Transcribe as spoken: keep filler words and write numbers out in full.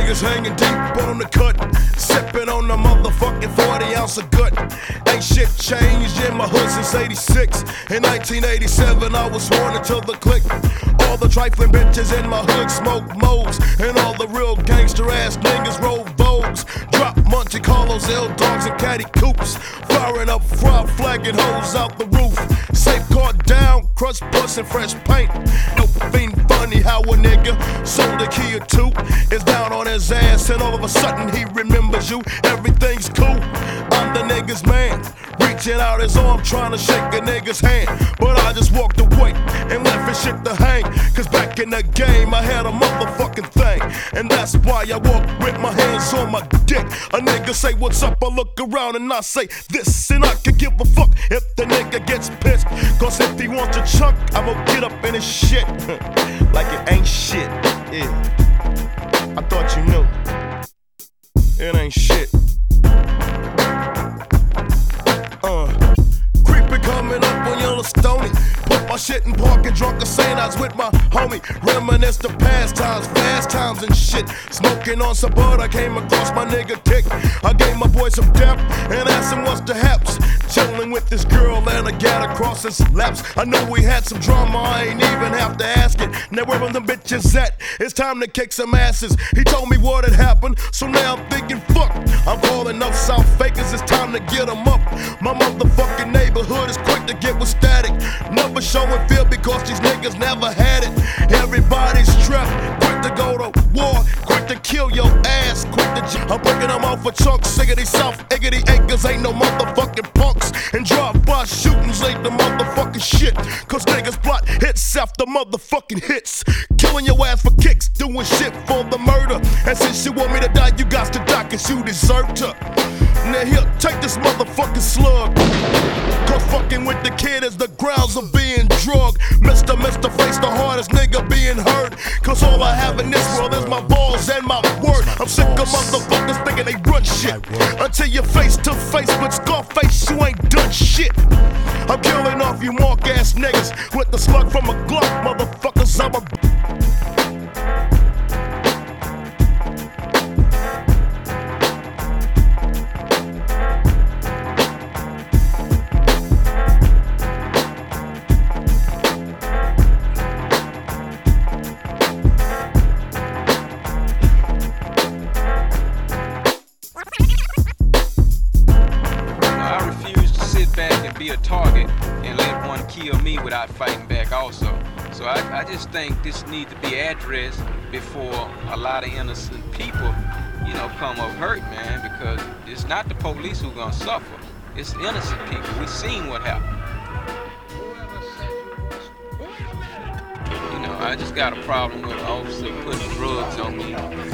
niggas hanging deep on the cut, sipping on the motherfucking forty ounce of gut. Ain't shit changed in my hood since eighty-six. In nineteen eighty-seven, I was sworn into the clique. All the trifling bitches in my hood smoke moles, and all the real gangster ass niggas roll Vogues. Drop Monte Carlos, L-Dogs, and Caddy Coupes. Firing up front, flagging hoes out the roof. Safeguard down, crushed bus and fresh paint. No fiend funny how a nigga sold a key or two, is down on his ass, and all of a sudden he remembers you. Everything's cool, I'm the nigga's man. Reaching out his arm, trying to shake a nigga's hand, but I just walked away and left his shit to hang. Cause back in the game, I had a motherfucking thing, and that's why I walk with my hands on my dick. A nigga say what's up, I look around and I say this, and I could give a fuck if the nigga gets pissed. Cause if he wants a chunk, I'ma get up in his shit like it ain't shit. Yeah, I thought you knew it ain't shit. Uh, creeping coming up on Yellowstone. Put my shit in park and drunk a Saint I's with my homie. Reminisce the past times, fast times and shit. Smoking on some bud, I came across my nigga Kick. I gave my boy some depth and asked him what's the haps. Chilling with this girl and I got across his laps. I know we had some drama, I ain't even have to ask it. Now where are them bitches at? It's time to kick some asses. He told me what had happened, so now I'm thinking fuck. I'm calling up South Fakers, it's time to get them up. My motherfucking neighborhood is quick to get with static. Never showing fear because these niggas never had it. Everybody's strapped, quick to go to war, quick to kill your ass, quick to j- I'm breaking them off for chunks. Siggity South, Iggity Acres, ain't no motherfucking punks. And drive-by shootings ain't the motherfucking shit. Cause niggas plot hits after motherfucking hits. Killing your ass for kicks, doing shit for the murder. And since you want me to die, you got to die cause you deserve to. Now here, take this motherfucking slug. Cause fucking with the kid is the grounds of being drugged. Mister Mister Face the hardest nigga being heard. Cause all I have in this world is my balls and my word. I'm sick of motherfuckers thinking they run shit until you're face to face with Scarface, you ain't done shit. I'm killing off you mark ass niggas with the slug from a Glock, motherfuckers. I'm a be a target and let one kill me without fighting back also. So I, I just think this needs to be addressed before a lot of innocent people, you know, come up hurt, man, because it's not the police who gonna suffer. It's innocent people. We seen what happened. You know, I just got a problem with an officer putting drugs on me.